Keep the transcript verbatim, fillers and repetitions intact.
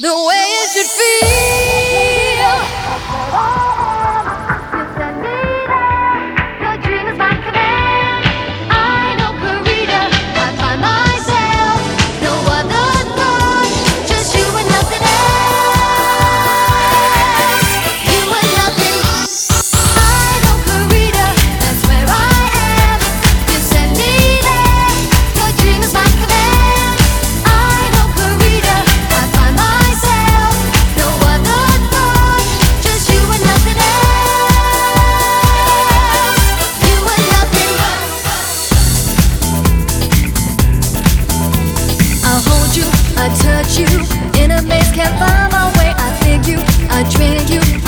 the way it should feel. Your dream is my command. I know Karita, I find myself. No other thought, just you and nothing else. You and nothing. I know Karita, that's where I am. You send me there. Your dream is my command. I know Karita, I find myself. No other thought, just you and nothing else. You and nothing. I'll hold you, I touch you. In a maze, can't find my way. I fig you, I drink you.